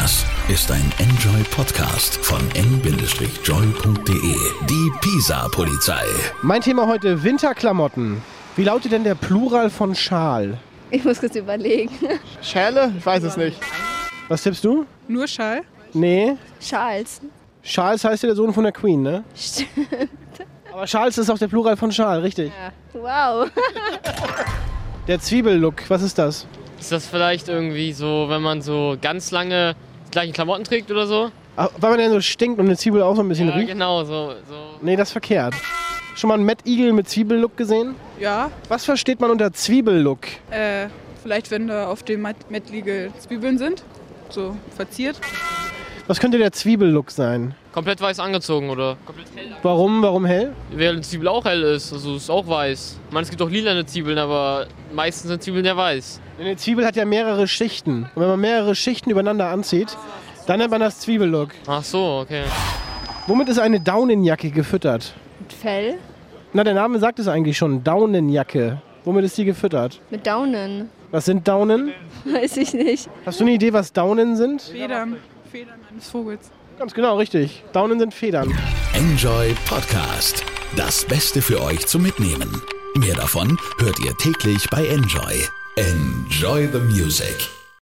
Das ist ein Enjoy-Podcast von n-joy.de. Die Pisa-Polizei. Mein Thema heute: Winterklamotten. Wie lautet denn der Plural von Schal? Ich muss kurz überlegen. Schäle? Ich weiß es nicht. Was tippst du? Nur Schal? Nee. Charles. Charles heißt ja der Sohn von der Queen, ne? Stimmt. Aber Charles ist auch der Plural von Schal, richtig. Ja. Wow. Der Zwiebellook, was ist das? Ist das vielleicht irgendwie so, wenn man so ganz lange die gleichen Klamotten trägt oder so? Ach, weil man denn so stinkt und eine Zwiebel auch so ein bisschen Ja, riecht? genau, so. Nee, das ist verkehrt. Schon mal einen Mad Eagle mit Zwiebellook gesehen? Ja. Was versteht man unter Zwiebellook? Vielleicht, wenn da auf dem Mettliegel Zwiebeln sind. So verziert. Was könnte der Zwiebellook sein? Komplett weiß angezogen oder komplett hell. Warum hell? Während eine Zwiebel auch hell ist, also ist auch weiß. Ich meine, es gibt auch lilane Zwiebeln, aber meistens sind Zwiebeln ja weiß. Eine Zwiebel hat ja mehrere Schichten. Und wenn man mehrere Schichten übereinander anzieht, dann nennt man das Zwiebellook. Ach so, okay. Womit ist eine Daunenjacke gefüttert? Mit Fell? Na, der Name sagt es eigentlich schon. Daunenjacke. Womit ist die gefüttert? Mit Daunen? Was sind Daunen? Weiß ich nicht. Hast du eine Idee, was Daunen sind? Federn eines Vogels. Ganz genau, richtig. Daunen sind Federn. Enjoy Podcast. Das Beste für euch zum Mitnehmen. Mehr davon hört ihr täglich bei Enjoy. Enjoy the music.